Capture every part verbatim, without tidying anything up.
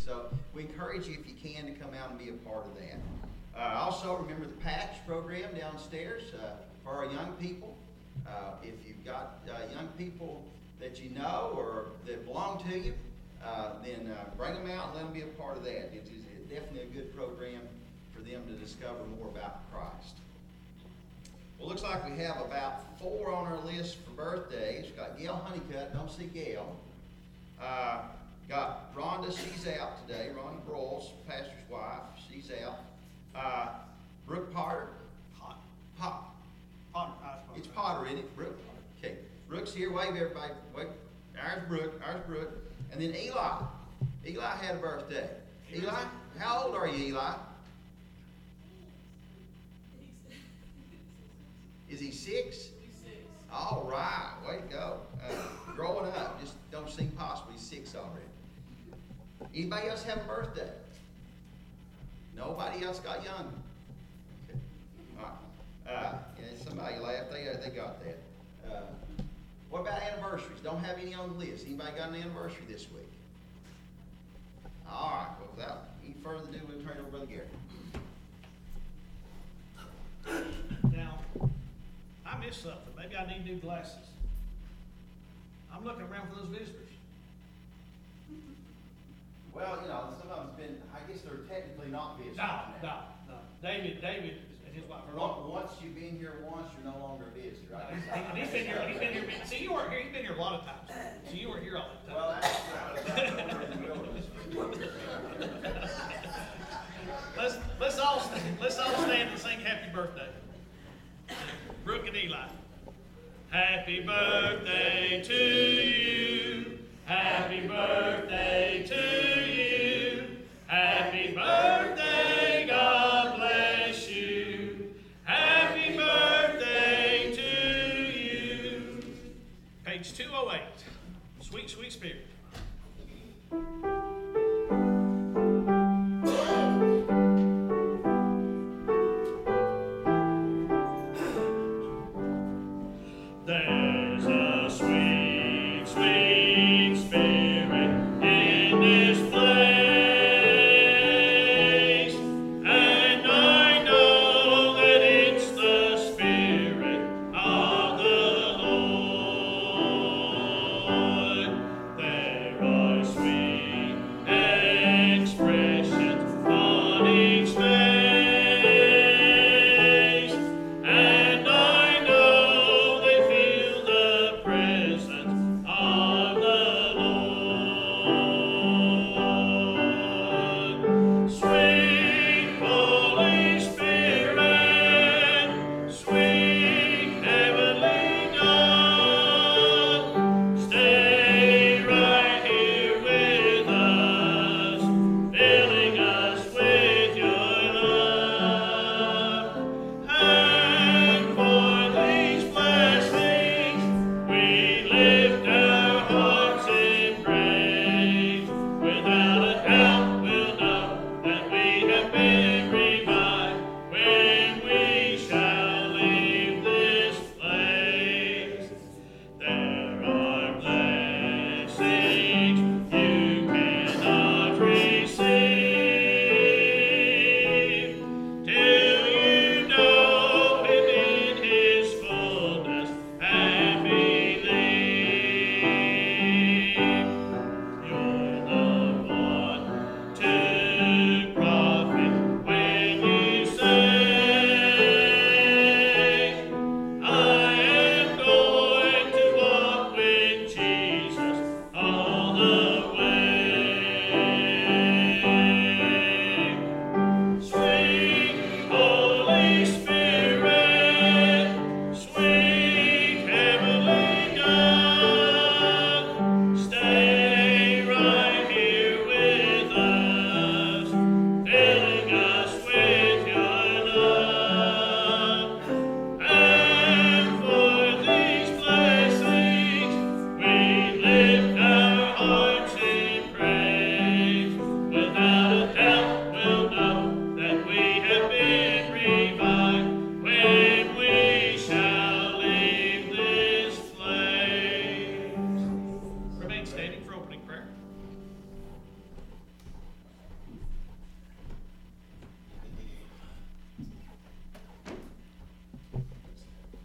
So we encourage you, if you can, to come out and be a part of that. Uh, also, remember the PATCH program downstairs uh, for our young people. Uh, if you've got uh, young people that you know or that belong to you, uh, then uh, bring them out and let them be a part of that. It is definitely a good program for them to discover more about Christ. Well, looks like we have about four on our list for birthdays. We've got Gail Honeycutt, don't see Gail. Uh, got Rhonda, she's out today. Rhonda Broyles, pastor's wife, she's out. Uh, Brooke Potter. Hot. Pot. Potter. Potter. It's Potter, isn't it? Brooke. Okay. Brooke's here. Wave, everybody. Wave. Ours Brooke. Ours Brooke. And then Eli. Eli had a birthday. Eli, how old are you, Eli? Is he six? He's six. All right. Way to go. Uh, growing up. Just don't seem possible. He's six already. Anybody else have a birthday? Nobody else got young? Okay. All right. Uh, yeah, somebody laughed. They, they got that. Uh, what about anniversaries? Don't have any on the list. Anybody got an anniversary this week? All right. Well, without any further ado, we'll turn it over to Brother Gary. Now, I missed something. Maybe I need new glasses. I'm looking around for those visitors. Well, you know, some of them's been, I guess they're technically not visitors. No, now. no, no. David, David and his wife are Once all. once you've been here once, you're no longer a visitor. I guess I- He's been here, he's been here, see, you weren't here, he's been here a lot of times. So you weren't here all the time. Well, actually, I was out there in the wilderness. Let's, let's all, stand- let's all stand and sing happy birthday. Brooke and Eli. Happy birthday to you. Happy birthday to you. Happy birthday, God bless you. Happy birthday to you. Page two oh eight. Sweet, sweet spirit. There's a sweet, sweet spirit in this place.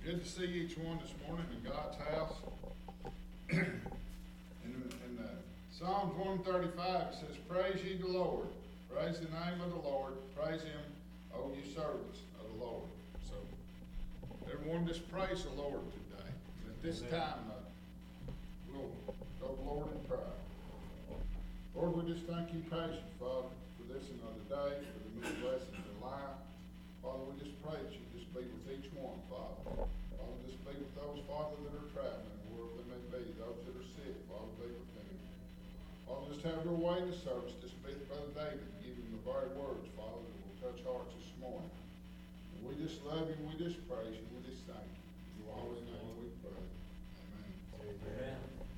Good to see each one this morning in God's house. In, in uh, Psalms one thirty-five, it says, praise ye the Lord. Praise the name of the Lord. Praise him, O ye servants of the Lord. So, everyone just praise the Lord today. And at this time, uh, we'll go to the Lord in prayer. Lord, we just thank you, patient, Father, for this another day, for the many blessings in life. Father, we just pray that you just be with each one, Father. Father, just be with those, Father, that are traveling, wherever they may be, those that are sick, Father, be with them. Father, just have your way in the service. Just speak to Brother David, give him the very words, Father, that will touch hearts this morning. And we just love you, we just praise you, we just thank you. In your holy name we pray. Amen. Amen.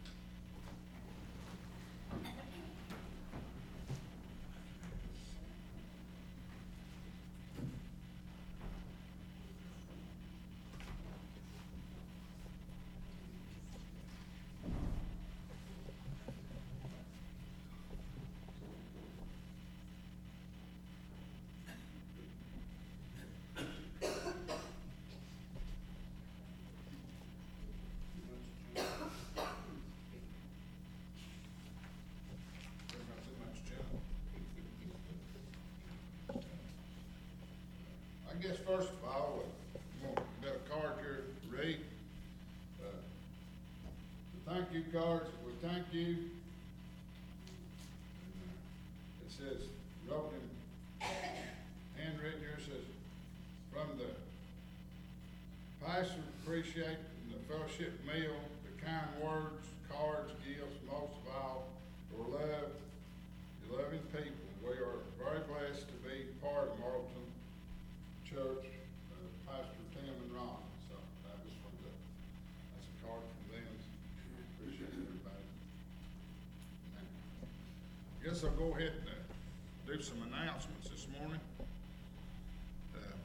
I guess first of all, uh, we got a card here to read. Uh, the thank you cards, we thank you. And, uh, it says, wrote in, handwritten here, says, from the pastor, appreciate the fellowship meal, the kind words, cards, gifts, most of all, your love, your loving people. We are very blessed to be part of Marlton Church, uh, Pastor Tim and Ron. So that was from the, that's a card from them. Appreciate everybody. Now, I guess I'll go ahead and uh, do some announcements this morning. Uh,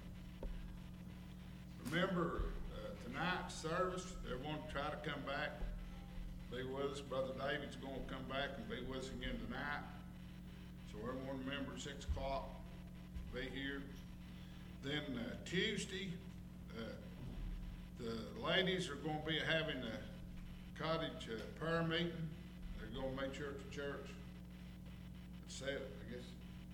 remember, uh, tonight's service, everyone try to come back, be with us. Brother David's going to come back and be with us again tonight. So everyone remember at six o'clock, be here. Then uh, Tuesday, uh, the ladies are going to be having a cottage uh, prayer meeting. They're going to meet church to church. At seven, I guess.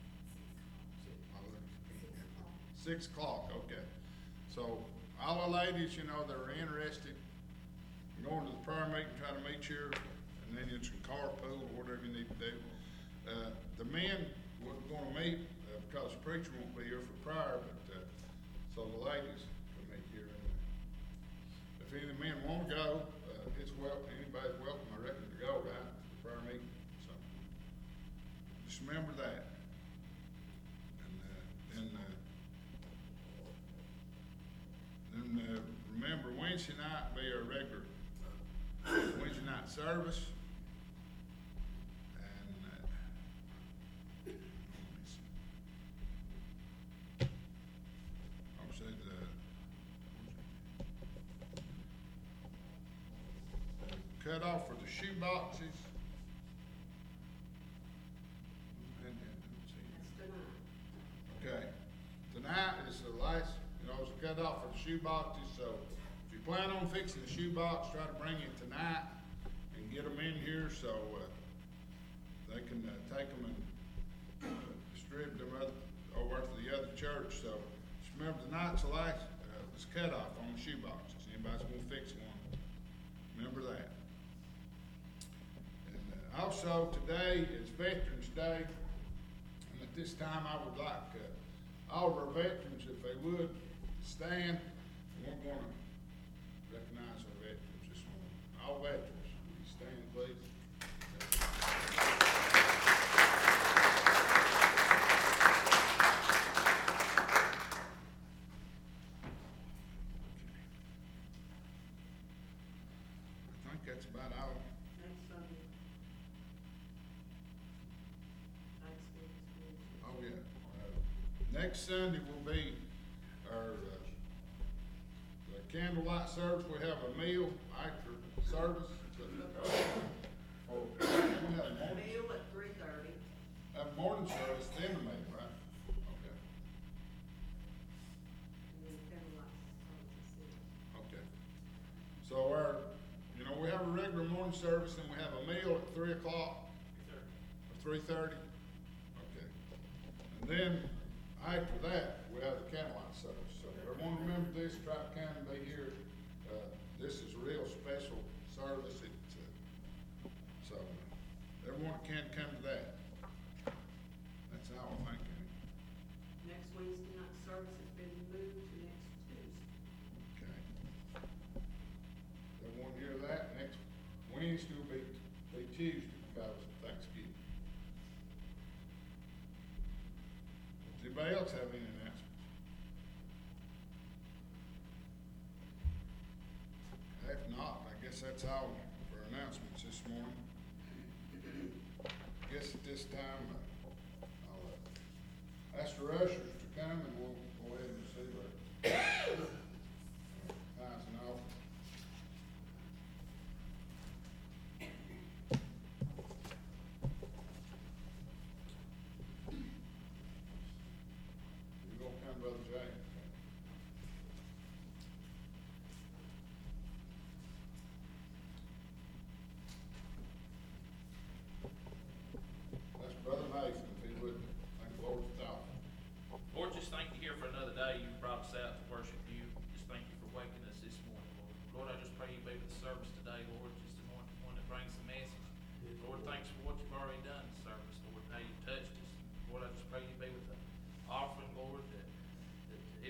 Six o'clock, okay. So all the ladies, you know, that are interested in going to the prayer meeting, try to meet you, and then you can carpool or whatever you need to do. Uh, the men we're going to meet uh, because the preacher won't be here for prayer, but uh, so the ladies can meet here. And if any of the men want to go, uh, it's welcome. Anybody's welcome, I reckon, to go, right, to the prayer meeting. So just remember that. And uh, and uh, then uh, remember Wednesday night be our regular uh, Wednesday night service. Cut off for the shoe boxes. Okay, tonight is the last, you know, it's a cut off for the shoe boxes, so if you plan on fixing the shoe box, try to bring it tonight and get them in here so uh, they can uh, take them and uh, distribute them other, over to the other church. So just remember tonight's the last, uh, it's cut off on the shoe boxes. Anybody's gonna fix one, remember that. Also, today is Veterans Day, and at this time I would like uh, all of our veterans, if they would, stand, and we're going to recognize our veterans this morning. All veterans, will you stand, please? I think that's about all. Oh, yeah. Uh, next Sunday will be our uh, the candlelight service. We have a meal after service. Uh, or, we have a morning, Meal at three thirty. have a morning service, then the meal, right? Okay. And then candlelight service at six. Okay. service, and we have a meal at three o'clock? Or three thirty? Okay. And then, after that, we have the candlelight service. So everyone remember this, try to come and be here. Uh, this is a real special service. It, uh, so, everyone can come to that. That's all, thank you. Next Wednesday night service has been moved to next Tuesday. Okay. Everyone hear that? Next Wednesday will be, be Tuesday because of Thanksgiving. Does anybody else have any announcements? If not, I guess that's all for announcements this morning. I guess at this time, uh, I'll uh, ask the ushers to come and we'll go ahead and receive our tithes and offering. You gonna come, Brother Jay? That's Brother Nathan, if he would, thank the Lord for that. Lord, just thank you here for another day. You brought us out to worship you. Just thank you for waking us this morning, Lord. Lord, I just pray you be with the service today, Lord. Just anoint the one that brings the message. Lord, thanks for what you've already done in the service, Lord, how you touched us. Lord, I just pray you be with the offering, Lord, that, that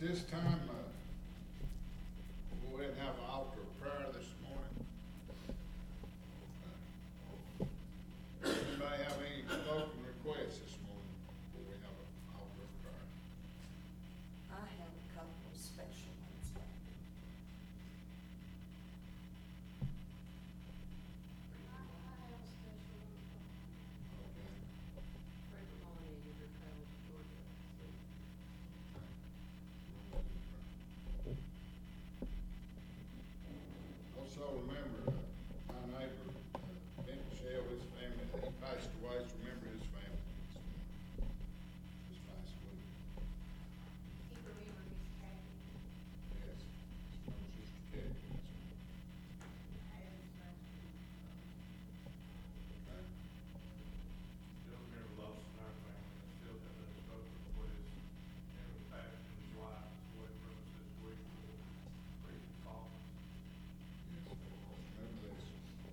this time, uh, we'll go ahead and have an altar of prayer this morning. Uh, Anybody have any spoken requests this morning before we have an altar of prayer? I have a couple of special ones. Okay. Frank Maloney, you were traveling to Georgia. Also remember, uh, my neighbor, uh, Ben Michelle, his family, he passed away, so remember his family this morning, this past week. He remembered his cat. Yes, from Sister Kate. Okay. Still remember loss in our family, and still have that spoken for his, and his passion, his wife, is away from us this week for recent causes. Yes, remember this.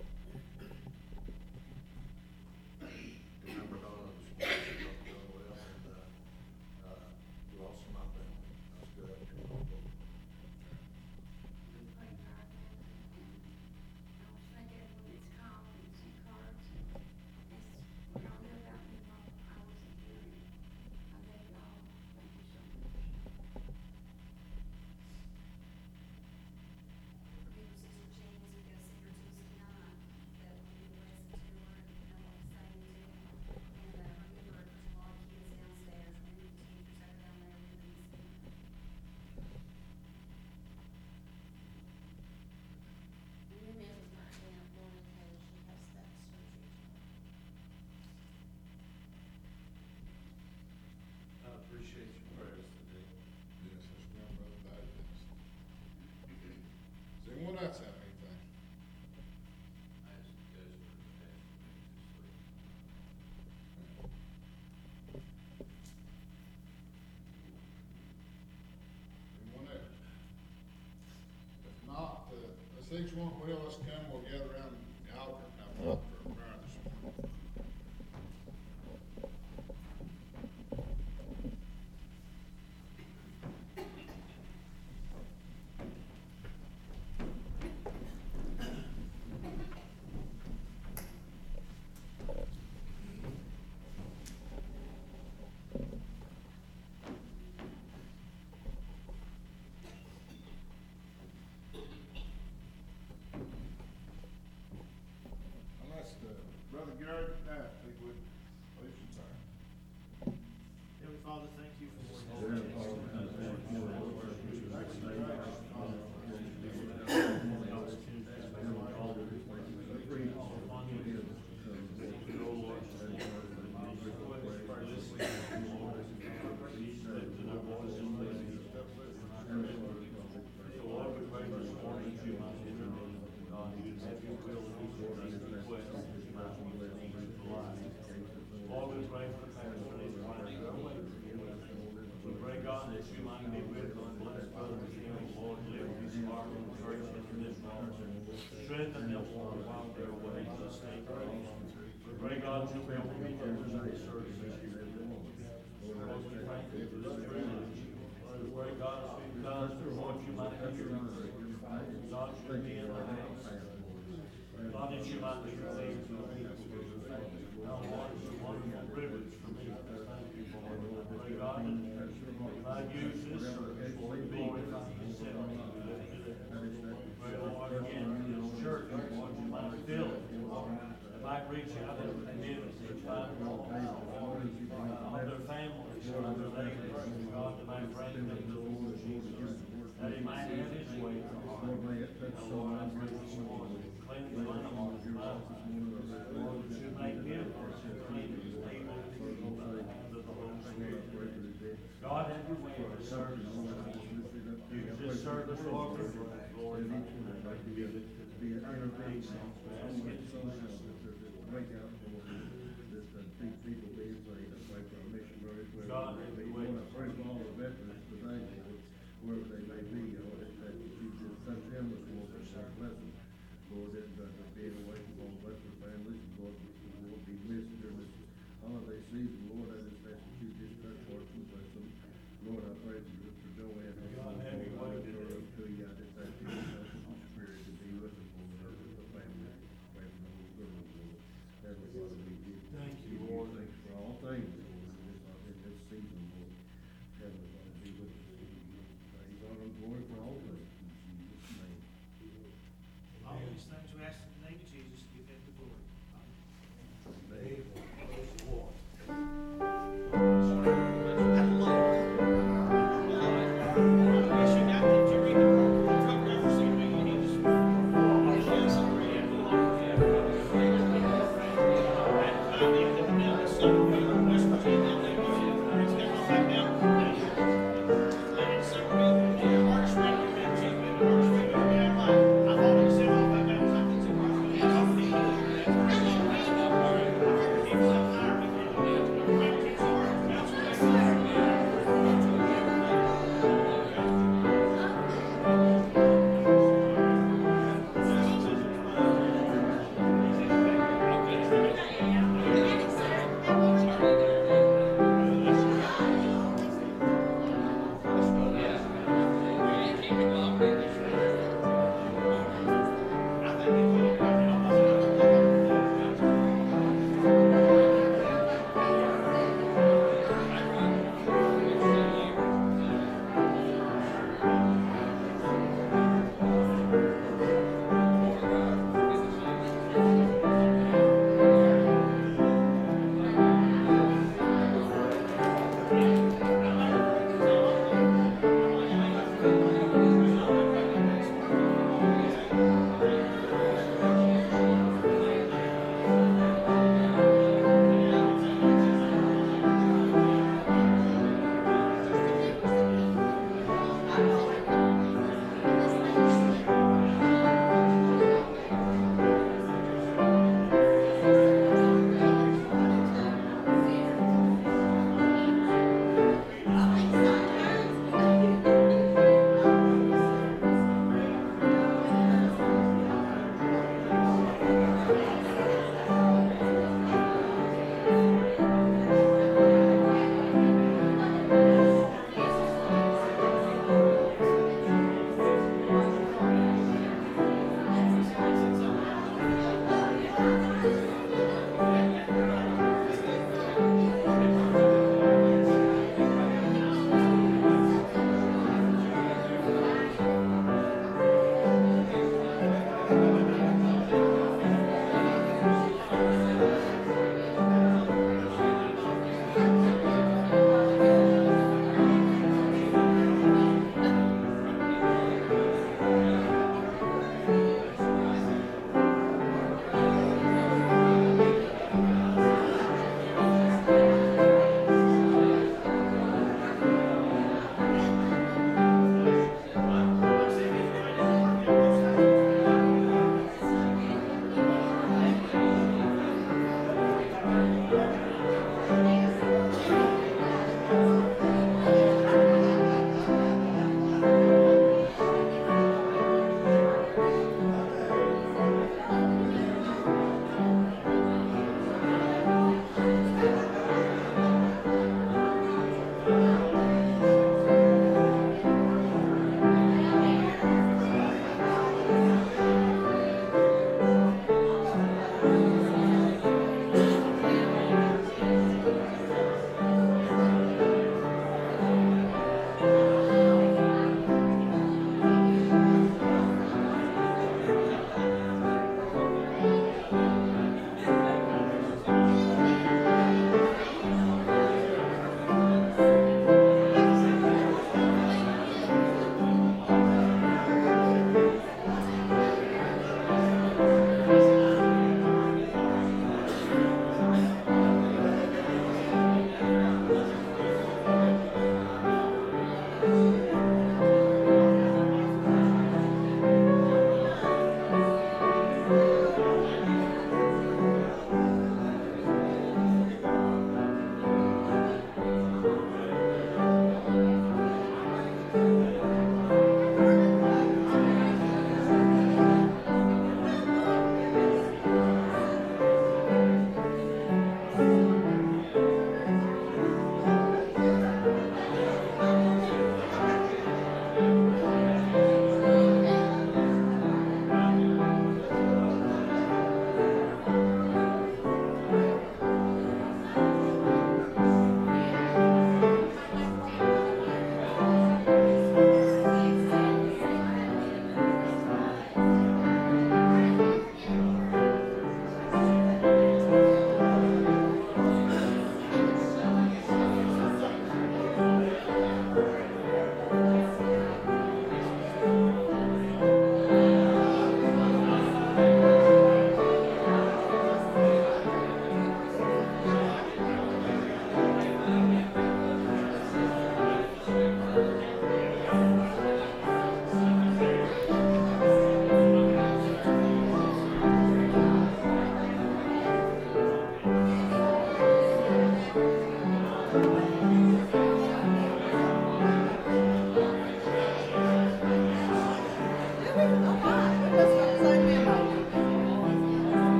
Remember Donna this morning, she got done well, and, uh, uh, lost my family. That's good. We pray for our family. And I was thinking when it's called and send cards, and that's what y'all knew about me while I wasn't here. I love y'all. Thank you so much. Forgive Sister Jane as we go see her Tuesday night, that will be a blessing to her and know what to say to her. And, uh, remember, there's a lot of kids downstairs, remember the teachers that are down there with us. And your memory's not down, Lauren Taylor, she has that surgery tomorrow. I appreciate your prayers today. Yes, let's remember other days. Does anyone else have anything? I ask you guys for protection this week. Anyone else? If not, uh, let's each one, well, let's come, we'll gather around the altar and have an altar of prayer this morning. Unless, uh, Brother Gary, uh, if he would, please, sir. Heavenly Father, thank you for Lord, we pray for the pastor and his wife. We pray, God, that you might be with them, bless Brother Jim, Lord, live his heart and church into this moment. Strengthen them, Lord, while they're away to the state praise. We pray, God, you will be there in this service this year. Lord, we thank you for this privilege. Lord, we pray, God, as we've done, Lord, you might hear us. God, you be in the house. God, that you might be pleased with the people. Now, Lord, it's a wonderful privilege for me. Thank you, Lord. I pray, God, that you might use this service, Lord, to glorify yourself. We pray, Lord, again, for this church, Lord, you might fill it. It might reach out to the community, it might, Lord, of their families, of their neighbors, God, that might bring them to the Lord Jesus. That he might have his way in our heart. Now, Lord, I pray this morning, cleanse my heart, Lord, that you make him clean and able to be by the hand of the Holy Spirit. God, have your way in this service. Use this service, Lord, for your glory. Be the, be the big things. We ask it in Jesus' name. God, have your way. Pray for all the veterans today, Lord, wherever they may be, Lord, that you just touch them with Lord, and bless them. Lord, that, uh, being away from all veteran families, Lord, we will be missed during this holiday season, Lord, I just ask that you just touch hearts and bless them. Lord, I pray for, for Joanne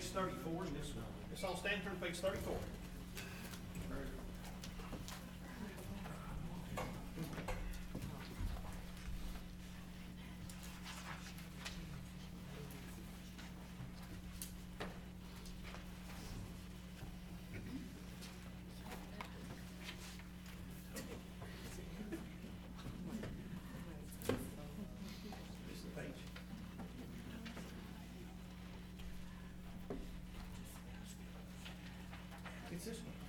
page thirty-four in this one. It's on Stanford, page thirty-four. This is the page. It's this one.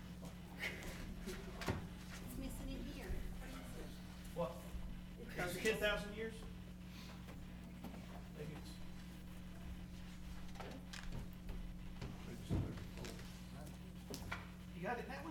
It's missing in here. What? That's ten thousand years? Maybe it's. You got it, that one?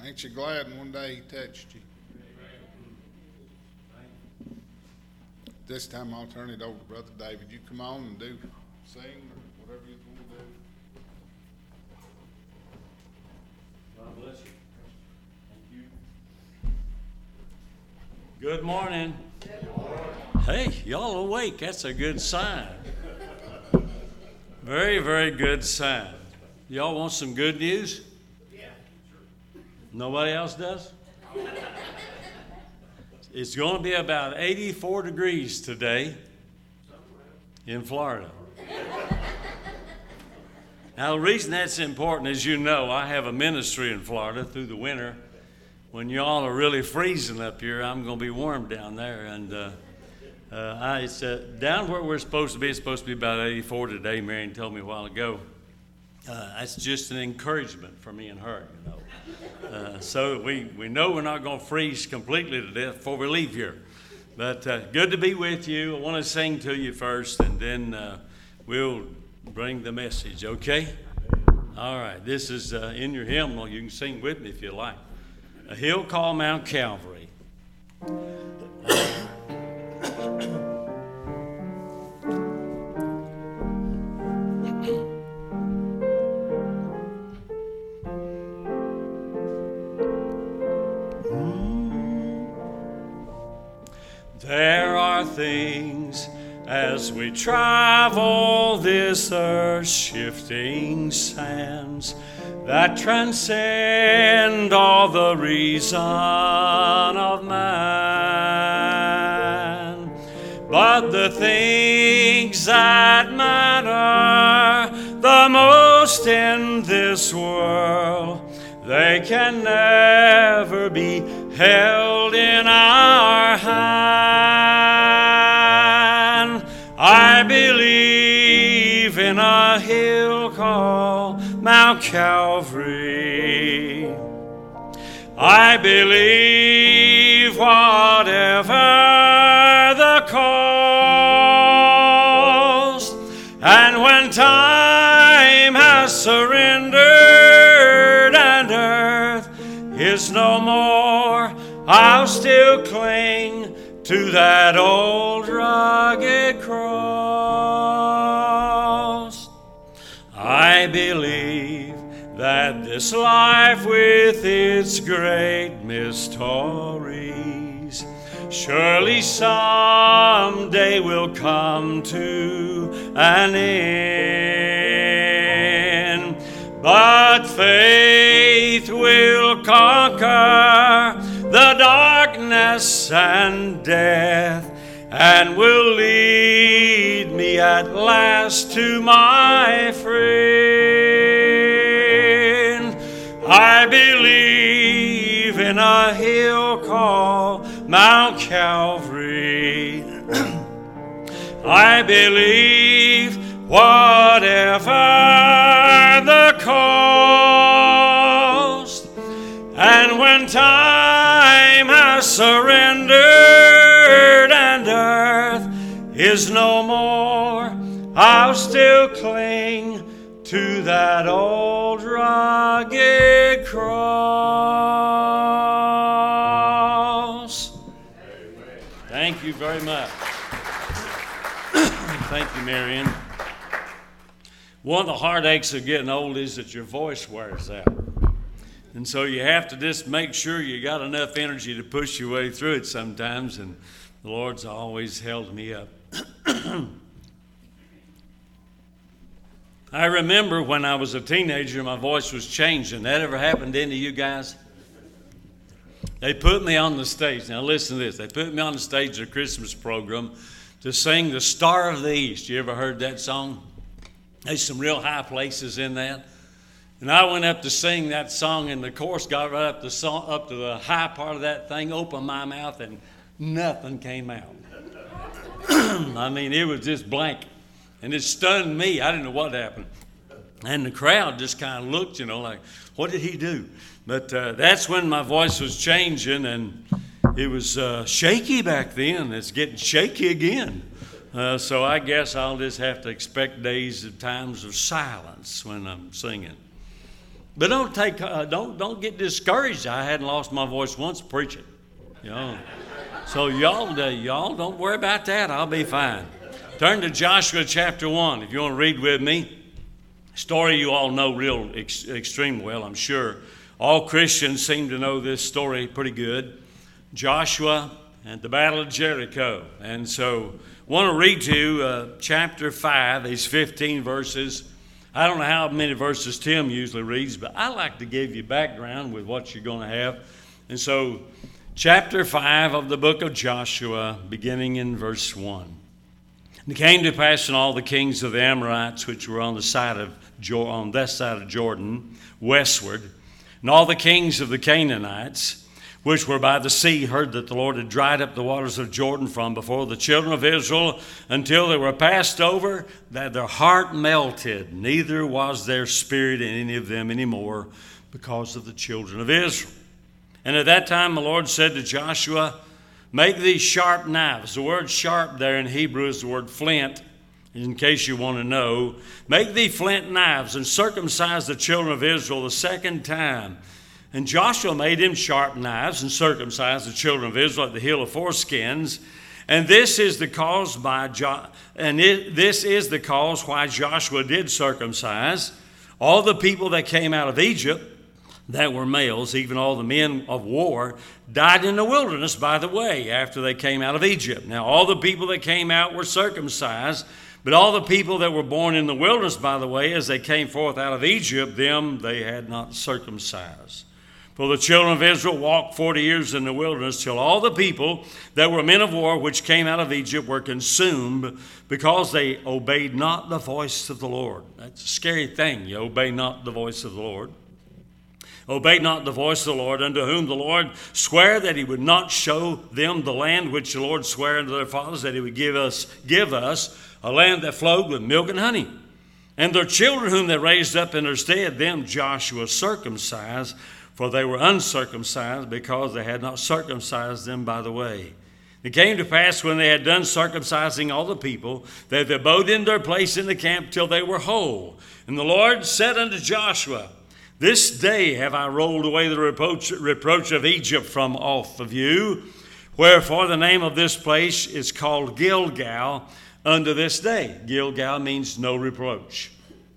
Ain't you glad one day he touched you? This time I'll turn it over to Brother David. You come on and do, sing or whatever you want to do. God bless you. Thank you. Good morning. Hey, y'all awake. That's a good sign. Very, very good sign. Y'all want some good news? Yeah, sure. Nobody else does? It's going to be about eighty-four degrees today in Florida. Now, the reason that's important, as you know, I have a ministry in Florida through the winter. When y'all are really freezing up here, I'm going to be warm down there. And uh, uh, I, it's, uh, down where we're supposed to be, it's supposed to be about eighty-four today, Marion told me a while ago. Uh, that's just an encouragement for me and her, you know. Uh, so we, we know we're not going to freeze completely to death before we leave here. But uh, good to be with you. I want to sing to you first, and then uh, we'll bring the message, okay? All right, this is uh, in your hymnal. You can sing with me if you like. A hill called Mount Calvary. There are things as we travel this earth's shifting sands that transcend all the reason of man. But the things that matter the most in this world, they can never be held in our hand. I believe in a hill called Mount Calvary. I believe whatever the cost, and when time has surrendered and earth is no more, I'll still cling to that old rugged cross. I believe that this life with its great mysteries surely someday will come to an end. But faith will conquer the darkness and death, and will lead me at last to my friend. I believe in a hill called Mount Calvary. I believe whatever the cost, and when time has surrendered and earth is no more, I'll still cling to that old rugged cross. Amen. Thank you very much. Thank you, Marion. One of the heartaches of getting old is that your voice wears out. And so you have to just make sure you got enough energy to push your way through it sometimes, and the Lord's always held me up. I remember when I was a teenager, my voice was changing. That ever happened to any of you guys? They put me on the stage. Now listen to this. They put me on the stage at a Christmas program to sing the Star of the East. You ever heard that song? There's some real high places in that. And I went up to sing that song, and the chorus got right up, the song, up to the high part of that thing, opened my mouth, and nothing came out. I mean, it was just blank. And it stunned me. I didn't know what happened. And the crowd just kind of looked, you know, like, what did he do? But uh, that's when my voice was changing, and it was uh, shaky back then. It's getting shaky again. Uh, so I guess I'll just have to expect days of times of silence when I'm singing. But don't take, uh, don't don't get discouraged. I hadn't lost my voice once preaching, you know. So y'all, uh, y'all don't worry about that. I'll be fine. Turn to Joshua chapter one if you want to read with me. Story you all know real ex- extreme well, I'm sure. All Christians seem to know this story pretty good. Joshua and the Battle of Jericho. And so I want to read to you uh, chapter five, these fifteen verses. I don't know how many verses Tim usually reads, but I like to give you background with what you're going to have. And so chapter five of the book of Joshua, beginning in verse one. And it came to pass in all the kings of the Amorites, which were on the side of Jor- on that side of Jordan, westward, and all the kings of the Canaanites, which were by the sea, heard that the Lord had dried up the waters of Jordan from before the children of Israel until they were passed over, that their heart melted, neither was there spirit in any of them anymore because of the children of Israel. And at that time the Lord said to Joshua, make these sharp knives. The word sharp there in Hebrew is the word flint, in case you want to know. Make thee flint knives and circumcise the children of Israel the second time. And Joshua made him sharp knives and circumcised the children of Israel at the hill of foreskins. And this is the cause by jo- and it, this is the cause why Joshua did circumcise all the people that came out of Egypt, that were males, even all the men of war, died in the wilderness by the way after they came out of Egypt. Now all the people that came out were circumcised, but all the people that were born in the wilderness by the way, as they came forth out of Egypt, them they had not circumcised. For the children of Israel walked forty years in the wilderness till all the people that were men of war which came out of Egypt were consumed because they obeyed not the voice of the Lord. That's a scary thing. You obey not the voice of the Lord. Obey not the voice of the Lord, unto whom the Lord sware that he would not show them the land which the Lord sware unto their fathers that he would give us, give us a land that flowed with milk and honey. And their children whom they raised up in their stead, them Joshua circumcised, for they were uncircumcised because they had not circumcised them by the way. It came to pass when they had done circumcising all the people, that they abode in their place in the camp till they were whole. And the Lord said unto Joshua, this day have I rolled away the reproach, reproach of Egypt from off of you. Wherefore the name of this place is called Gilgal unto this day. Gilgal means no reproach.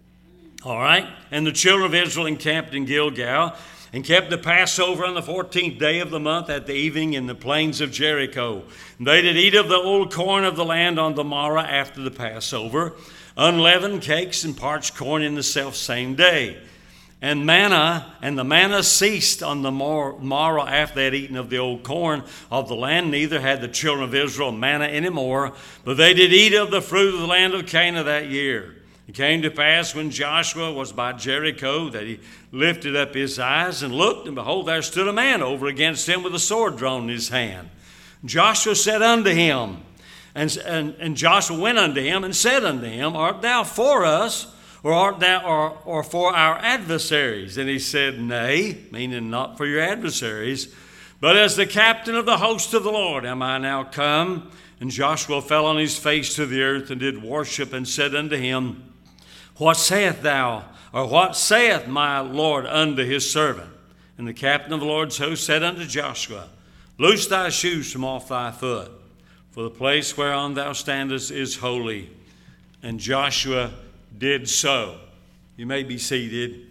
All right? And the children of Israel encamped in Gilgal, and kept the Passover on the fourteenth day of the month at the evening in the plains of Jericho. And they did eat of the old corn of the land on the morrow after the Passover, unleavened cakes and parched corn in the selfsame day. And manna, and the manna ceased on the morrow after they had eaten of the old corn of the land. Neither had the children of Israel manna any more, but they did eat of the fruit of the land of Canaan that year. It came to pass when Joshua was by Jericho that he lifted up his eyes and looked, and behold, there stood a man over against him with a sword drawn in his hand. Joshua said unto him, and, and, and Joshua went unto him and said unto him, art thou for us, or art thou or, or for our adversaries? And he said, nay, meaning not for your adversaries, but as the captain of the host of the Lord am I now come. And Joshua fell on his face to the earth and did worship, and said unto him, what saith thou, or what saith my Lord unto his servant? And the captain of the Lord's host said unto Joshua, loose thy shoes from off thy foot, for the place whereon thou standest is holy. And Joshua did so. You may be seated.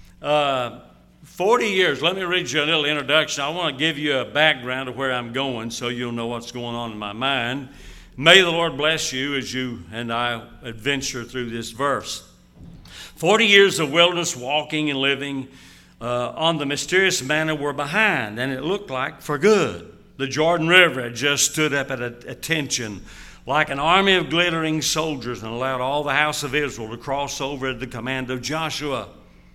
Uh, forty years, let me read you a little introduction. I want to give you a background of where I'm going so you'll know what's going on in my mind. May the Lord bless you as you and I adventure through this verse. Forty years of wilderness walking and living uh, on the mysterious manna were behind, and it looked like for good. The Jordan River had just stood up at attention like an army of glittering soldiers and allowed all the house of Israel to cross over at the command of Joshua.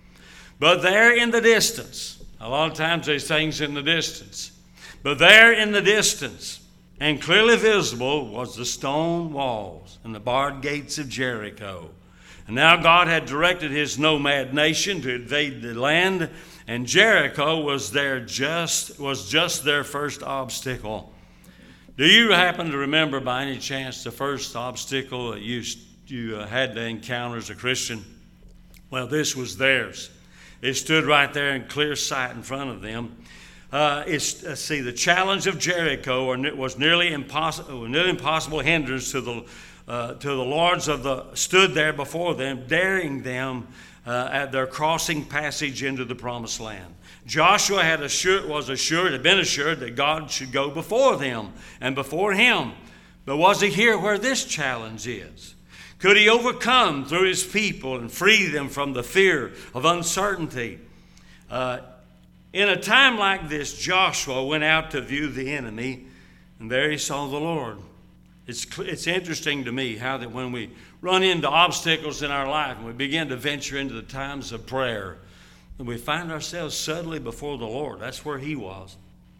But there in the distance, a lot of times there's things in the distance, but there in the distance and clearly visible was the stone walls and the barred gates of Jericho. And now God had directed his nomad nation to invade the land, and Jericho was their just was just their first obstacle. Do you happen to remember by any chance the first obstacle that you, you uh, had to encounter as a Christian? Well, this was theirs. It stood right there in clear sight in front of them. Uh, it's uh, see the challenge of Jericho was nearly impossible, nearly impossible hindrance to the uh, to the lords of the stood there before them, daring them uh, at their crossing passage into the promised land. Joshua had assured, was assured, had been assured that God should go before them and before him. But was he here where this challenge is? Could he overcome through his people and free them from the fear of uncertainty? Uh, in a time like this, Joshua went out to view the enemy, and there he saw the Lord. It's, it's interesting to me how that when we run into obstacles in our life and we begin to venture into the times of prayer, and we find ourselves suddenly before the Lord. That's where he was.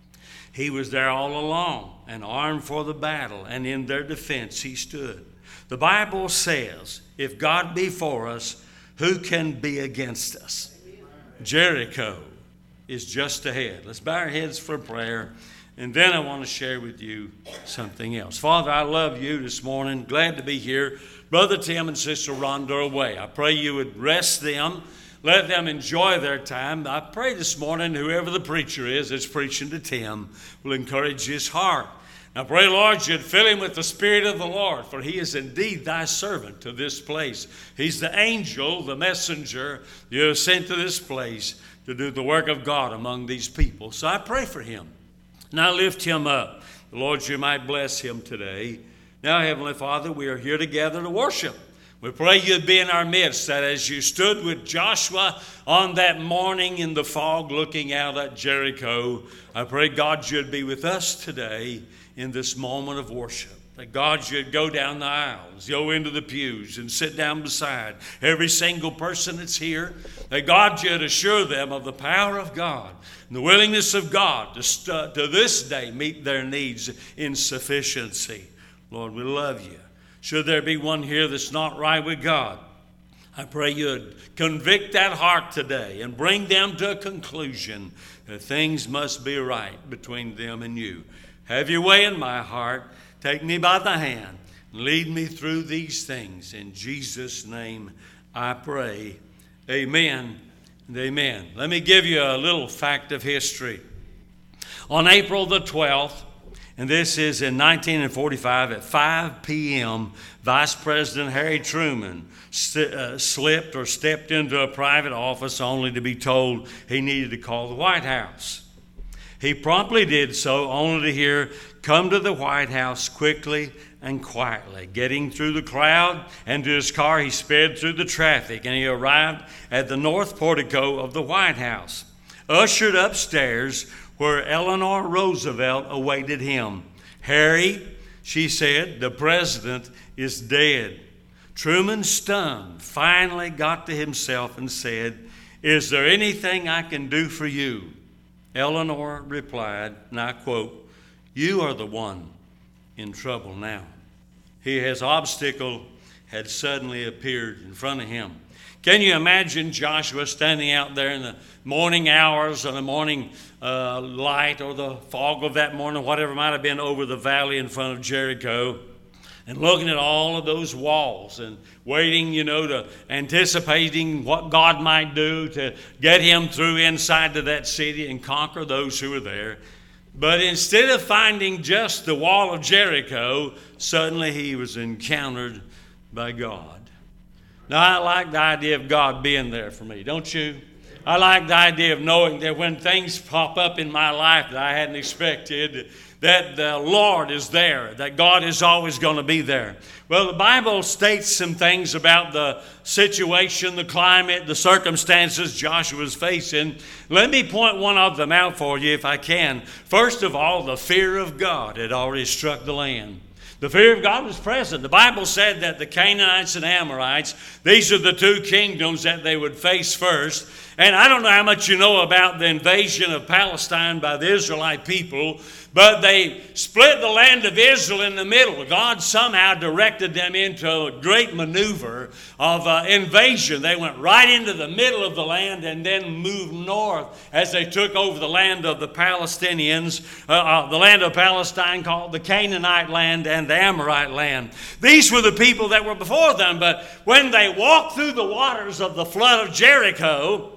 He was there all along and armed for the battle, and in their defense he stood. The Bible says, if God be for us, who can be against us? Jericho is just ahead. Let's bow our heads for prayer, and then I want to share with you something else. Father, I love you this morning. Glad to be here. Brother Tim and Sister Rhonda are away. I pray you would rest them. Let them enjoy their time. I pray this morning, whoever the preacher is that's preaching to Tim will encourage his heart. I pray, Lord, you'd fill him with the Spirit of the Lord, for he is indeed thy servant to this place. He's the angel, the messenger you have sent to this place to do the work of God among these people. So I pray for him. Now lift him up. Lord, you might bless him today. Now, Heavenly Father, we are here together to worship. We pray you'd be in our midst, that as you stood with Joshua on that morning in the fog looking out at Jericho, I pray, God, you'd be with us today in this moment of worship. That God, you'd go down the aisles, go into the pews and sit down beside every single person that's here. That God, you'd assure them of the power of God and the willingness of God to, st- to this day meet their needs in sufficiency. Lord, we love you. Should there be one here that's not right with God, I pray you'd convict that heart today and bring them to a conclusion that things must be right between them and you. Have your way in my heart. Take me by the hand and lead me through these things. In Jesus' name I pray. Amen and amen. Let me give you a little fact of history. On April the twelfth, and this is in nineteen forty-five at five p.m., Vice President Harry Truman st- uh, slipped or stepped into a private office only to be told he needed to call the White House. He promptly did so, only to hear, "Come to the White House quickly and quietly." Getting through the crowd and to his car, he sped through the traffic, and he arrived at the north portico of the White House. Ushered upstairs, where Eleanor Roosevelt awaited him. "Harry," she said, "the president is dead." Truman, stunned, finally got to himself and said, "Is there anything I can do for you?" Eleanor replied, and I quote, "You are the one in trouble now." He, his obstacle had suddenly appeared in front of him. Can you imagine Joshua standing out there in the morning hours or the morning uh, light or the fog of that morning, whatever might have been, over the valley in front of Jericho, and looking at all of those walls and waiting, you know, to anticipating what God might do to get him through inside to that city and conquer those who were there. But instead of finding just the wall of Jericho, suddenly he was encountered by God. Now, I like the idea of God being there for me, don't you? I like the idea of knowing that when things pop up in my life that I hadn't expected, that the Lord is there, that God is always going to be there. Well, the Bible states some things about the situation, the climate, the circumstances Joshua was facing. Let me point one of them out for you if I can. First of all, the fear of God had already struck the land. The fear of God was present. The Bible said that the Canaanites and Amorites, these are the two kingdoms that they would face first. And I don't know how much you know about the invasion of Palestine by the Israelite people, but they split the land of Israel in the middle. God somehow directed them into a great maneuver of uh, invasion. They went right into the middle of the land and then moved north as they took over the land of the Palestinians, uh, uh, the land of Palestine called the Canaanite land and the Amorite land. These were the people that were before them, but when they walked through the waters of the flood of Jericho,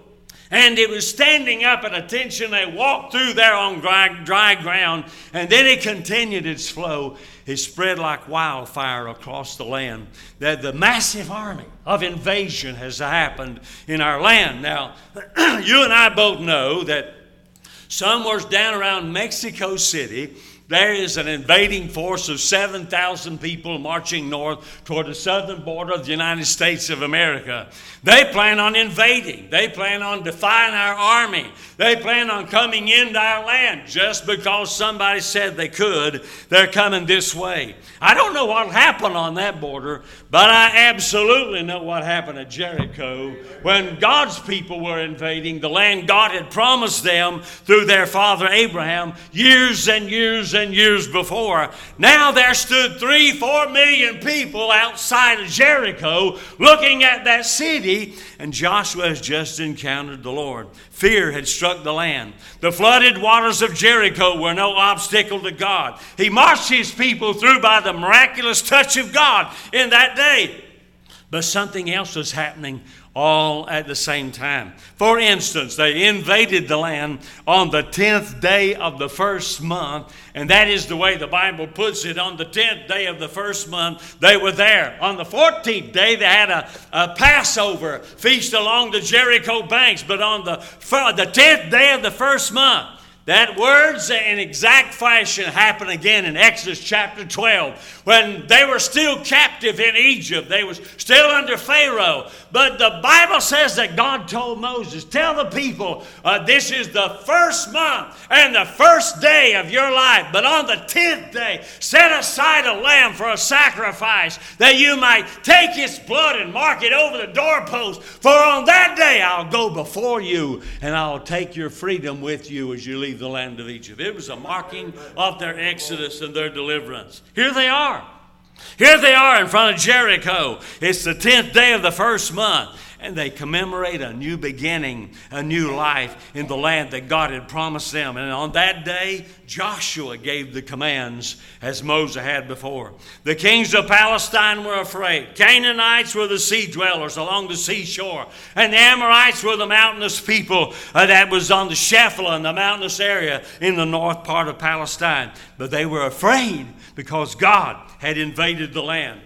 And it was standing up at attention. They walked through there on dry, dry ground, and then it continued its flow. It spread like wildfire across the land. That the massive army of invasion has happened in our land. Now, you and I both know that somewhere down around Mexico City, there is an invading force of seven thousand people marching north toward the southern border of the United States of America. They plan on invading. They plan on defying our army. They plan on coming into our land just because somebody said they could. They're coming this way. I don't know what happened on that border, but I absolutely know what happened at Jericho when God's people were invading the land God had promised them through their father Abraham years and years and years before. Now there stood three, four million people outside of Jericho looking at that city, and Joshua has just encountered the Lord. Fear had struck the land. The flooded waters of Jericho were no obstacle to God. He marched his people through by the miraculous touch of God in that day. But something else was happening all at the same time. For instance, they invaded the land on the tenth day of the first month, and that is the way the Bible puts it. On the tenth day of the first month, they were there. On the fourteenth day, they had a, a Passover feast along the Jericho banks, but on the, the tenth day of the first month, that words in exact fashion happen again in Exodus chapter twelve. When they were still captive in Egypt, they were still under Pharaoh. But the Bible says that God told Moses, tell the people, uh, this is the first month and the first day of your life. But on the tenth day, set aside a lamb for a sacrifice, that you might take its blood and mark it over the doorpost. For on that day I'll go before you, and I'll take your freedom with you as you leave the land of Egypt. It was a marking of their exodus and their deliverance. Here they are. Here they are in front of Jericho. It's the tenth day of the first month, and they commemorate a new beginning, a new life in the land that God had promised them. And on that day, Joshua gave the commands as Moses had before. The kings of Palestine were afraid. Canaanites were the sea dwellers along the seashore, and the Amorites were the mountainous people uh, that was on the Shephelah, the mountainous area in the north part of Palestine. But they were afraid because God had invaded the land.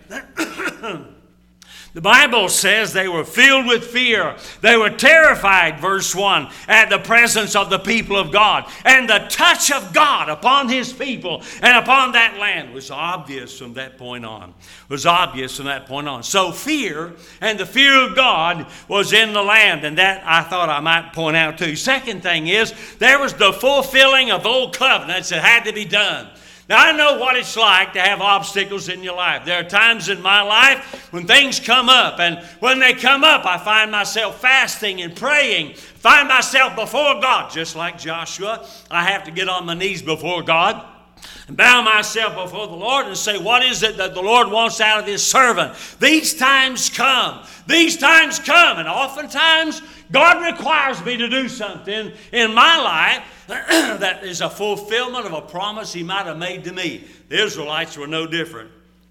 The Bible says they were filled with fear. They were terrified, verse one, at the presence of the people of God. And the touch of God upon his people and upon that land was obvious from that point on. Was obvious from that point on. So fear and the fear of God was in the land. And that I thought I might point out too. Second thing is, there was the fulfilling of old covenants that had to be done. Now, I know what it's like to have obstacles in your life. There are times in my life when things come up, and when they come up, I find myself fasting and praying, find myself before God, just like Joshua. I have to get on my knees before God and bow myself before the Lord and say, what is it that the Lord wants out of his servant? These times come. These times come, and oftentimes God requires me to do something in my life that is a fulfillment of a promise he might have made to me. The Israelites were no different.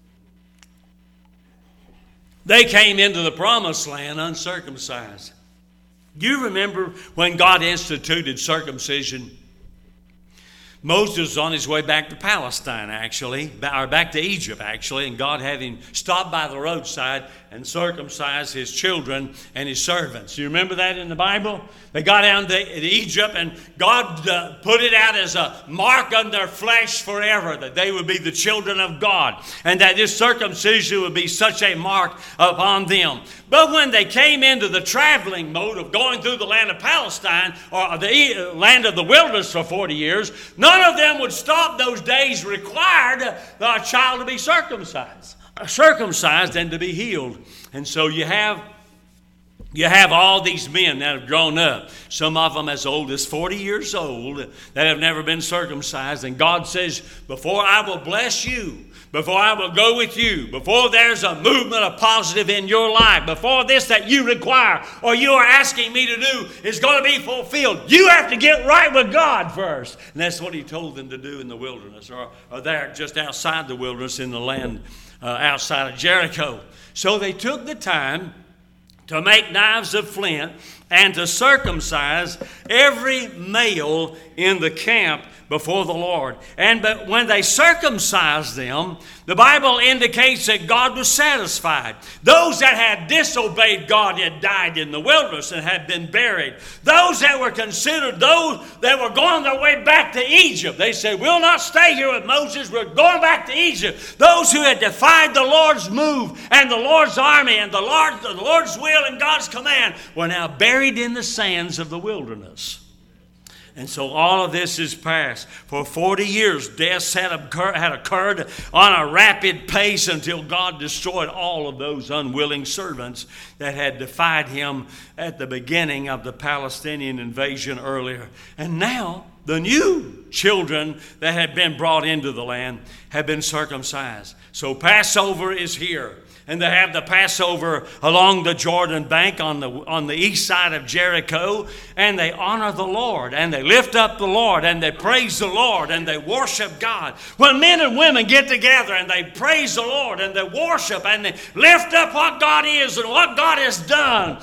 They came into the promised land uncircumcised. Do you remember when God instituted circumcision? Moses was on his way back to Palestine, actually, or back to Egypt, actually, and God had him stop by the roadside and circumcise his children and his servants. You remember that in the Bible? They got down to Egypt, and God uh, put it out as a mark on their flesh forever, that they would be the children of God, and that this circumcision would be such a mark upon them. But when they came into the traveling mode of going through the land of Palestine, or the land of the wilderness for forty years, none of them would stop those days required a child to be circumcised, circumcised and to be healed. And so you have You have all these men that have grown up, some of them as old as forty years old, that have never been circumcised. And God says, before I will bless you, before I will go with you, before there's a movement of positive in your life, before this that you require or you are asking me to do is going to be fulfilled, you have to get right with God first. And that's what he told them to do in the wilderness, or, or there just outside the wilderness in the land uh, outside of Jericho. So they took the time to make knives of flint and to circumcise every male in the camp before the Lord. And but when they circumcised them, the Bible indicates that God was satisfied. Those that had disobeyed God had died in the wilderness and had been buried. Those that were considered those that were going their way back to Egypt, they said, we'll not stay here with Moses, we're going back to Egypt. Those who had defied the Lord's move and the Lord's army and the, Lord, the Lord's will and God's command were now buried in the sands of the wilderness. And so all of this is past. For forty years, deaths had occurred, had occurred on a rapid pace until God destroyed all of those unwilling servants that had defied him at the beginning of the Palestinian invasion earlier. And now, the new children that had been brought into the land have been circumcised. So Passover is here. And they have the Passover along the Jordan bank on the, on the east side of Jericho. And they honor the Lord. And they lift up the Lord. And they praise the Lord. And they worship God. When men and women get together and they praise the Lord. And they worship. And they lift up what God is and what God has done.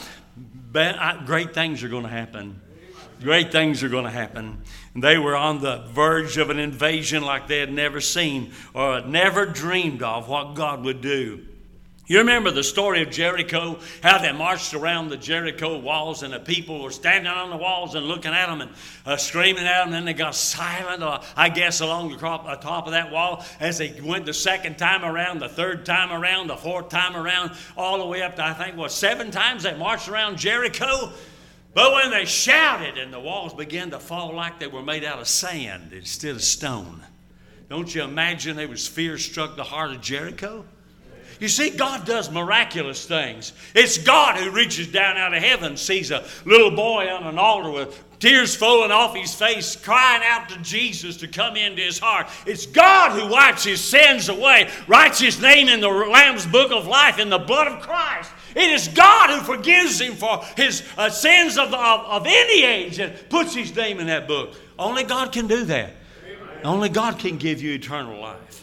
Great things are going to happen. Great things are going to happen. And they were on the verge of an invasion like they had never seen or had never dreamed of what God would do. You remember the story of Jericho, how they marched around the Jericho walls and the people were standing on the walls and looking at them and uh, screaming at them. And then they got silent, uh, I guess, along the top, uh, top of that wall as they went the second time around, the third time around, the fourth time around, all the way up to, I think, what, seven times they marched around Jericho. But when they shouted and the walls began to fall like they were made out of sand instead of stone. Don't you imagine there was fear struck the heart of Jericho? You see, God does miraculous things. It's God who reaches down out of heaven, sees a little boy on an altar with tears falling off his face, crying out to Jesus to come into his heart. It's God who wipes his sins away, writes his name in the Lamb's book of life in the blood of Christ. It is God who forgives him for his uh, sins of, of, of any age and puts his name in that book. Only God can do that. Amen. Only God can give you eternal life.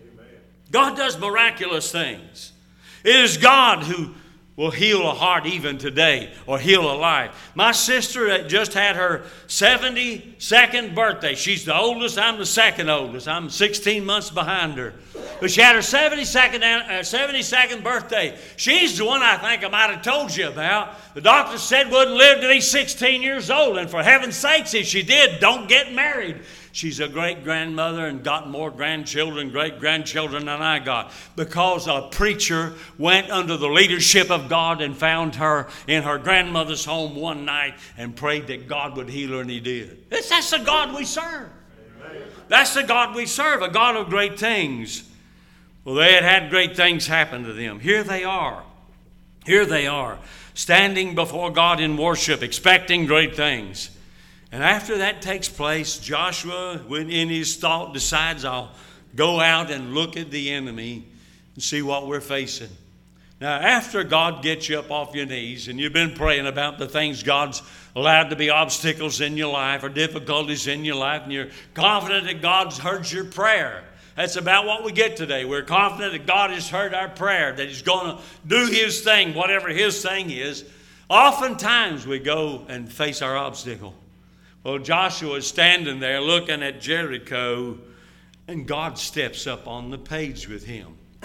God does miraculous things. It is God who will heal a heart even today or heal a life. My sister just had her seventy-second birthday. She's the oldest. I'm the second oldest. I'm sixteen months behind her. But she had her seventy-second, uh, seventy-second birthday. She's the one I think I might have told you about. The doctor said wouldn't live to be sixteen years old. And for heaven's sakes, if she did, don't get married. She's a great-grandmother and got more grandchildren, great-grandchildren than I got. Because a preacher went under the leadership of God and found her in her grandmother's home one night and prayed that God would heal her, and he did. That's the God we serve. Amen. That's the God we serve, a God of great things. Well, they had had great things happen to them. Here they are. Here they are, standing before God in worship, expecting great things. And after that takes place, Joshua, when in his thought, decides, I'll go out and look at the enemy and see what we're facing. Now, after God gets you up off your knees and you've been praying about the things God's allowed to be obstacles in your life or difficulties in your life, and you're confident that God's heard your prayer. That's about what we get today. We're confident that God has heard our prayer, that he's going to do his thing, whatever his thing is. Oftentimes we go and face our obstacle. Well, Joshua is standing there looking at Jericho, and God steps up on the page with him.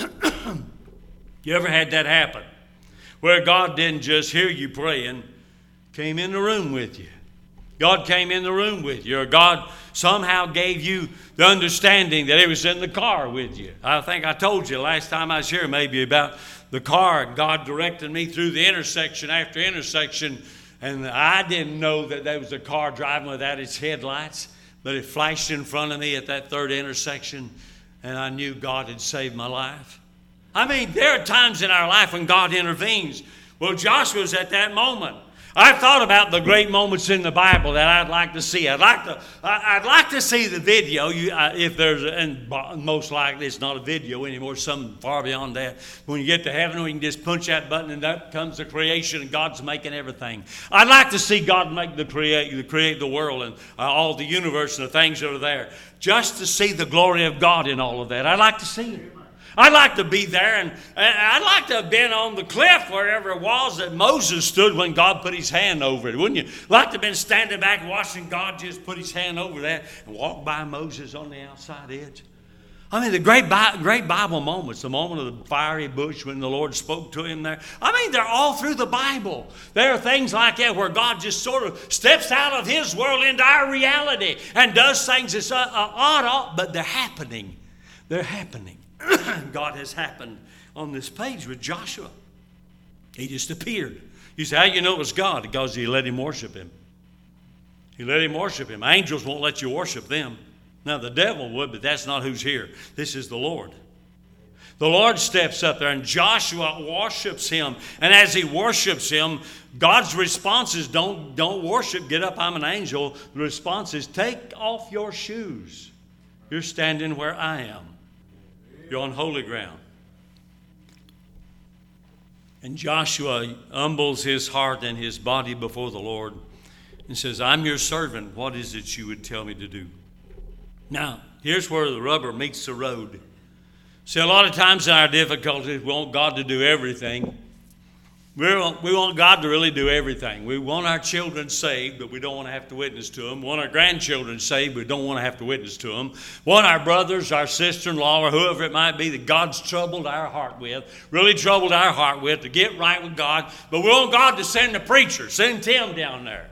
You ever had that happen? Where God didn't just hear you praying, came in the room with you. God came in the room with you, or God somehow gave you the understanding that he was in the car with you. I think I told you last time I was here maybe about the car. God directed me through the intersection after intersection. And I didn't know that there was a car driving without its headlights, but it flashed in front of me at that third intersection, and I knew God had saved my life. I mean, there are times in our life when God intervenes. Well, Joshua's at that moment. I thought about the great moments in the Bible that I'd like to see. I'd like to, I'd like to see the video. You, uh, if there's, and most likely it's not a video anymore. Something far beyond that. When you get to heaven, we can just punch that button, and up comes the creation, and God's making everything. I'd like to see God make the create, create the world and uh, all the universe and the things that are there, just to see the glory of God in all of that. I'd like to see it. I'd like to be there, and, and I'd like to have been on the cliff wherever it was that Moses stood when God put his hand over it, wouldn't you? Like to have been standing back watching God just put his hand over that and walk by Moses on the outside edge. I mean, the great, great Bible moments, the moment of the fiery bush when the Lord spoke to him there. I mean, they're all through the Bible. There are things like that where God just sort of steps out of his world into our reality and does things that's uh, uh, odd, but they're happening. They're happening. God has happened on this page with Joshua. He just appeared. You say, how do you know it was God? Because he let him worship him. He let him worship him. Angels won't let you worship them. Now, the devil would, but that's not who's here. This is the Lord. The Lord steps up there, and Joshua worships him. And as he worships him, God's response is, don't, don't worship, get up, I'm an angel. The response is, take off your shoes. You're standing where I am. You're on holy ground. And Joshua humbles his heart and his body before the Lord and says, I'm your servant. What is it you would tell me to do? Now, here's where the rubber meets the road. See, a lot of times in our difficulties, we want God to do everything. We want, we want God to really do everything. We want our children saved, but we don't want to have to witness to them. We want our grandchildren saved, but we don't want to have to witness to them. We want our brothers, our sister-in-law, or whoever it might be that God's troubled our heart with, really troubled our heart with, to get right with God. But we want God to send a preacher, send Tim down there.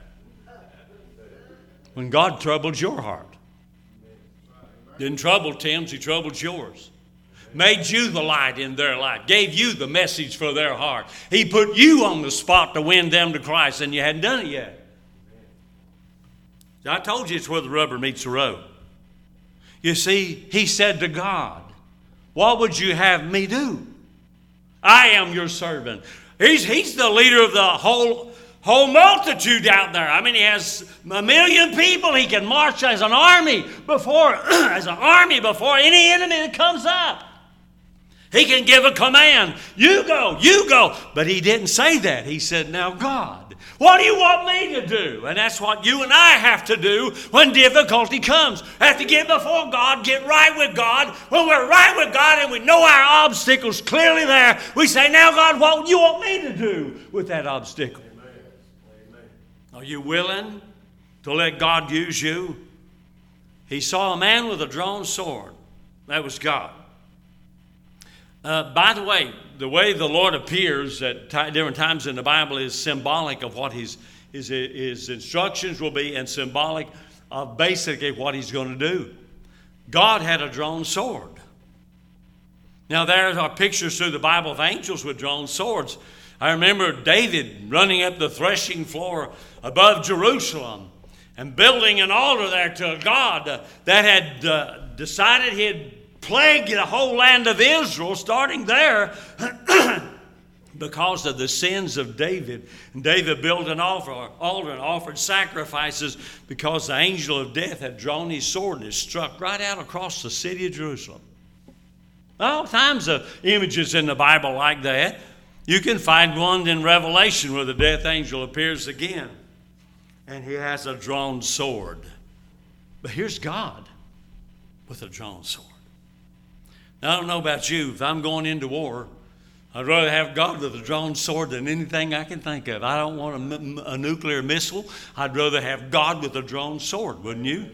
When God troubled your heart. Didn't trouble Tim's, he troubled yours. Made you the light in their life. Gave you the message for their heart. He put you on the spot to win them to Christ, and you hadn't done it yet. I told you it's where the rubber meets the road. You see, he said to God, what would you have me do? I am your servant. He's, he's the leader of the whole, whole multitude out there. I mean, he has a million people. He can march as an army before, as an army before any enemy that comes up. He can give a command. You go, you go. But he didn't say that. He said, now God, what do you want me to do? And that's what you and I have to do when difficulty comes. Have to get before God, get right with God. When we're right with God and we know our obstacle's clearly there, we say, now God, what do you want me to do with that obstacle? Amen. Amen. Are you willing to let God use you? He saw a man with a drawn sword. That was God. Uh, by the way, the way the Lord appears at t- different times in the Bible is symbolic of what his, his, his instructions will be and symbolic of basically what he's going to do. God had a drawn sword. Now, there are pictures through the Bible of angels with drawn swords. I remember David running up the threshing floor above Jerusalem and building an altar there to a God uh, that had uh, decided he had plagued the whole land of Israel, starting there because of the sins of David. And David built an altar, altar and offered sacrifices because the angel of death had drawn his sword and had struck right out across the city of Jerusalem. All kinds of images in the Bible like that. You can find one in Revelation where the death angel appears again and he has a drawn sword. But here's God with a drawn sword. I don't know about you. If I'm going into war, I'd rather have God with a drawn sword than anything I can think of. I don't want a, a nuclear missile. I'd rather have God with a drawn sword, wouldn't you?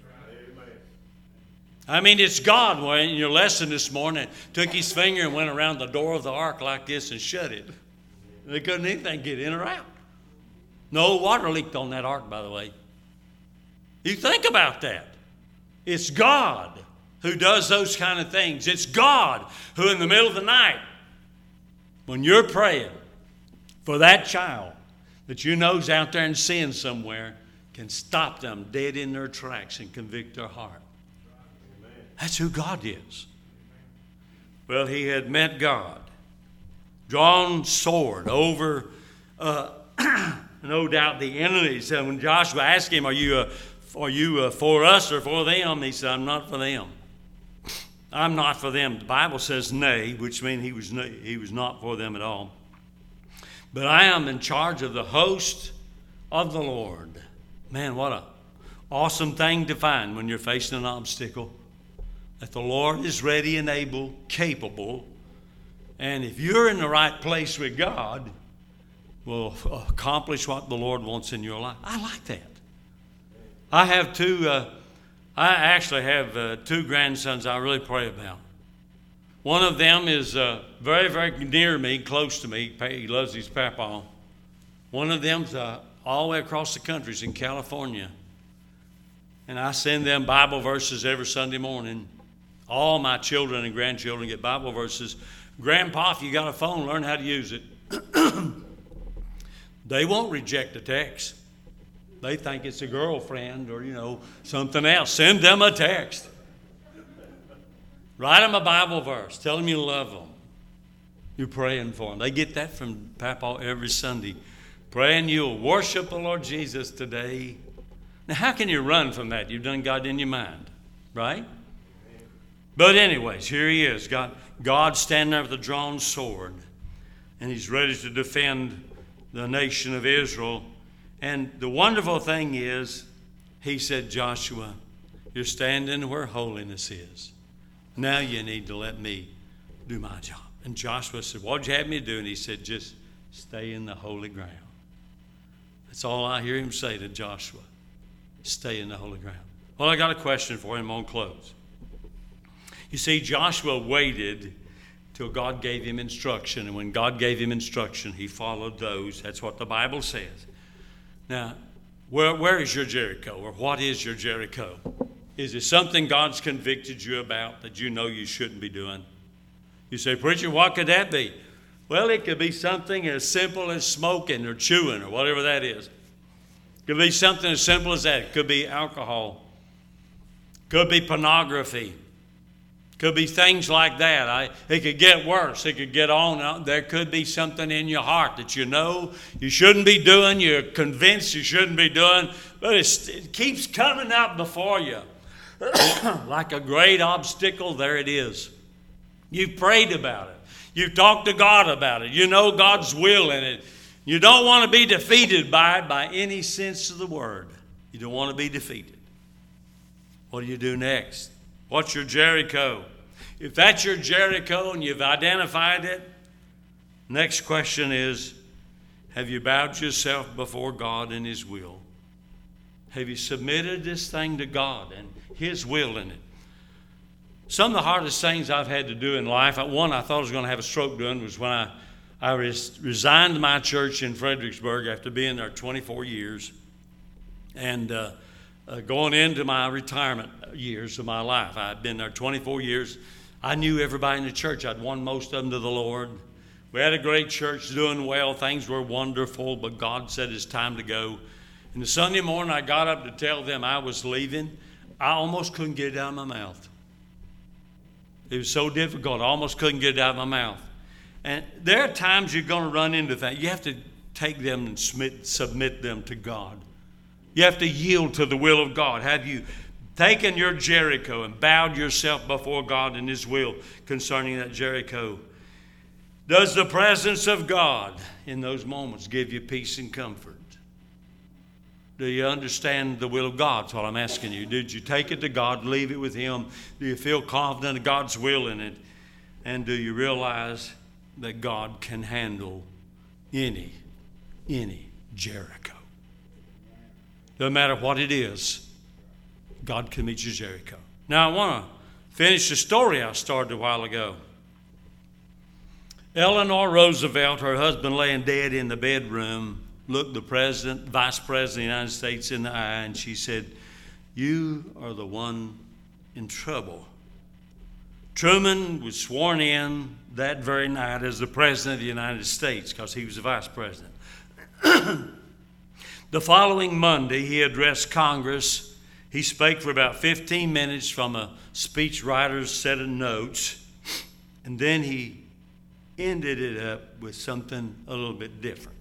I mean, it's God. Well, in your lesson this morning, took his finger and went around the door of the ark like this and shut it. They couldn't anything get in or out. No water leaked on that ark, by the way. You think about that. It's God who does those kind of things. It's God who in the middle of the night, when you're praying for that child that you know's out there in sin somewhere, can stop them dead in their tracks and convict their heart. Amen. That's who God is. Well, he had met God. Drawn sword over, uh, no doubt, the enemies. And when Joshua asked him, are you, uh, are you uh, for us or for them? He said, I'm not for them. I'm not for them. The Bible says nay, which means he was, he was not for them at all. But I am in charge of the host of the Lord. Man, what an awesome thing to find when you're facing an obstacle. that the Lord is ready and able, capable, and if you're in the right place with God, will accomplish what the Lord wants in your life. I like that. I have two, uh, I actually have uh, two grandsons I really pray about. One of them is uh, very, very near me, close to me. He loves his papa. One of them's uh, all the way across the country, is in California. And I send them Bible verses every Sunday morning. All my children and grandchildren get Bible verses. Grandpa, if you got a phone, learn how to use it. They won't reject a text. They think it's a girlfriend or, you know, something else. Send them a text. Write them a Bible verse. Tell them you love them. You're praying for them. They get that from Papa every Sunday. Praying you'll worship the Lord Jesus today. Now, how can you run from that? You've done God in your mind, right? But anyways, here he is. God, God standing there with a drawn sword. And he's ready to defend the nation of Israel. And the wonderful thing is, he said, Joshua, you're standing where holiness is. Now you need to let me do my job. And Joshua said, what'd you have me do? And he said, just stay in the holy ground. That's all I hear him say to Joshua. Stay in the holy ground. Well, I got a question for him on close. You see, Joshua waited till God gave him instruction. And when God gave him instruction, he followed those. That's what the Bible says. Now, where, where is your Jericho? Or what is your Jericho? Is it something God's convicted you about that you know you shouldn't be doing? You say, preacher, what could that be? Well, it could be something as simple as smoking or chewing or whatever that is. It could be something as simple as that. It could be alcohol. It could be pornography. It could be things like that. I, it could get worse. It could get on. There could be something in your heart that you know you shouldn't be doing. You're convinced you shouldn't be doing. But it's, it keeps coming up before you. Like a great obstacle, there it is. You've prayed about it. You've talked to God about it. You know God's will in it. You don't want to be defeated by it by any sense of the word. You don't want to be defeated. What do you do next? What's your Jericho? If that's your Jericho and you've identified it, next question is, have you bowed yourself before God and His will? Have you submitted this thing to God and His will in it? Some of the hardest things I've had to do in life, one I thought I was going to have a stroke doing, was when I, I res- resigned my church in Fredericksburg after being there twenty-four years and uh, uh, going into my retirement years of my life. I'd been there twenty-four years. I knew everybody in the church. I'd won most of them to the Lord. We had a great church doing well. Things were wonderful, but God said it's time to go. And the Sunday morning I got up to tell them I was leaving. I almost couldn't get it out of my mouth. It was so difficult. I almost couldn't get it out of my mouth. And there are times you're going to run into things. You have to take them and submit, submit them to God. You have to yield to the will of God. Have you taken your Jericho and bowed yourself before God and His will concerning that Jericho? Does the presence of God in those moments give you peace and comfort? Do you understand the will of God? That's what I'm asking you. Did you take it to God, leave it with Him? Do you feel confident of God's will in it? And do you realize that God can handle any, any Jericho? No matter what it is, God can meet your Jericho. Now I want to finish the story I started a while ago. Eleanor Roosevelt, her husband laying dead in the bedroom, looked the president, vice president of the United States in the eye, and she said, "You are the one in trouble." Truman was sworn in that very night as the president of the United States because he was the vice president. The following Monday, he addressed Congress. He spoke for about fifteen minutes from a speechwriter's set of notes, and then he ended it up with something a little bit different.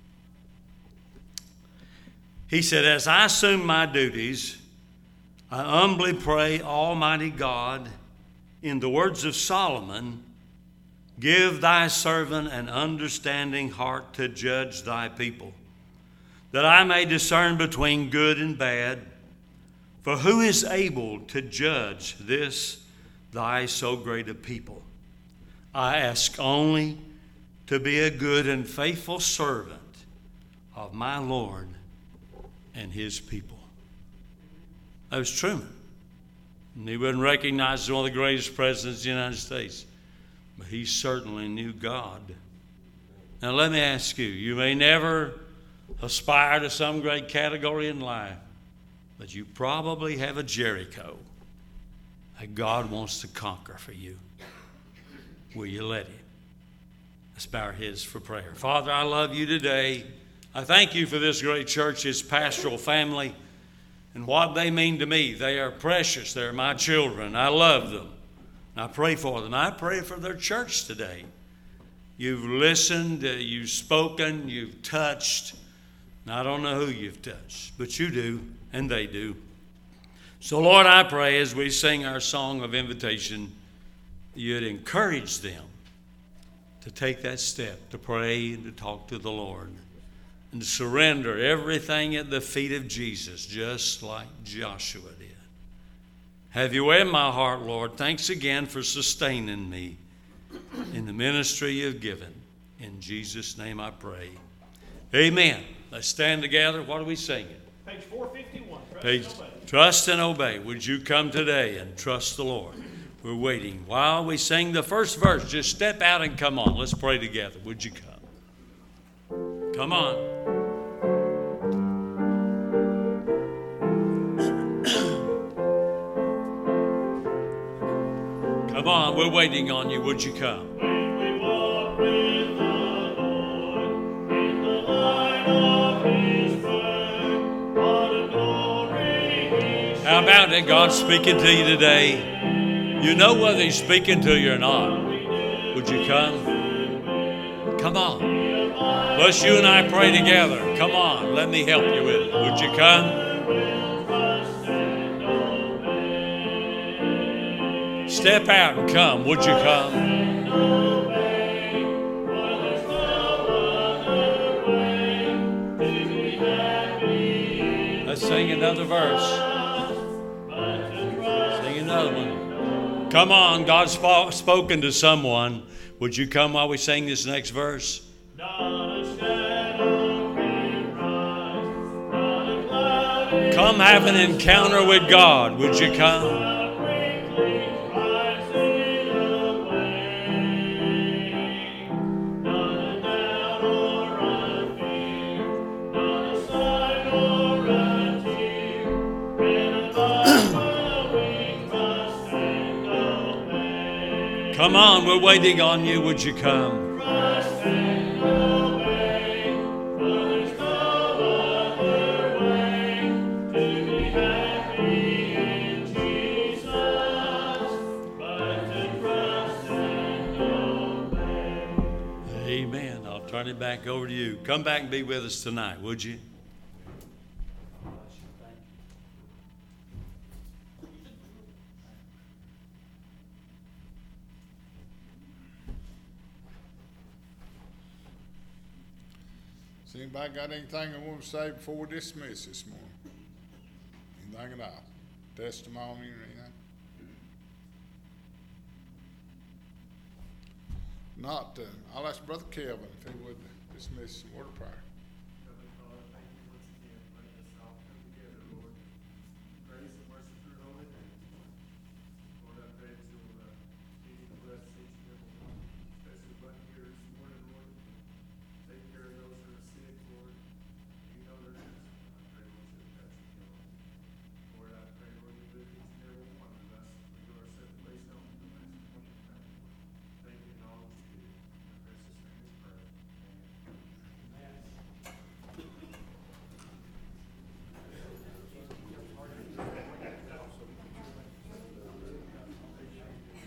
He said, "As I assume my duties, I humbly pray, Almighty God, in the words of Solomon, give thy servant an understanding heart to judge thy people, that I may discern between good and bad. For who is able to judge this thy so great a people. I ask only to be a good and faithful servant of my Lord and his people. That was Truman. And he wasn't recognized as one of the greatest presidents of the United States, but he certainly knew God. Now let me ask you, you may never aspire to some great category in life, but you probably have a Jericho that God wants to conquer for you. Will you let him? Let's bow our heads for prayer. Father, I love you today. I thank you for this great church, this pastoral family, and what they mean to me. They are precious. They're my children. I love them. I pray for them. I pray for their church today. You've listened, uh, you've spoken, you've touched. And I don't know who you've touched, but you do, and they do. So, Lord, I pray as we sing our song of invitation, you'd encourage them to take that step, to pray and to talk to the Lord, and to surrender everything at the feet of Jesus, just like Joshua did. Have your way in my heart, Lord. Thanks again for sustaining me in the ministry you've given. In Jesus' name I pray. Amen. Let's stand together. What are we singing? Page four fifty-one. Trust Page, and obey. Trust and obey. Would you come today and trust the Lord? We're waiting. While we sing the first verse, just step out and come on. Let's pray together. Would you come? Come on. Come on, we're waiting on you. Would you come? When we walk with the Lord in the light of his word, what a glory he How about it? God's speaking to you today. You know whether he's speaking to you or not. Would you come? Come on. Let's you and I pray together. Come on. Let me help you with it. Would you come? Step out and come. Would you come? Let's sing another verse. Sing another one. Come on. God's sp- spoken to someone. Would you come while we sing this next verse? Come have an encounter with God. Would you come? Come on, we're waiting on you. Would you come? Amen. I'll turn it back over to you. Come back and be with us tonight, would you? Has anybody got anything they want to say before we dismiss this morning? Anything at all? Testimony or anything? Not, uh, I'll ask Brother Kelvin if he would dismiss some word of prayer.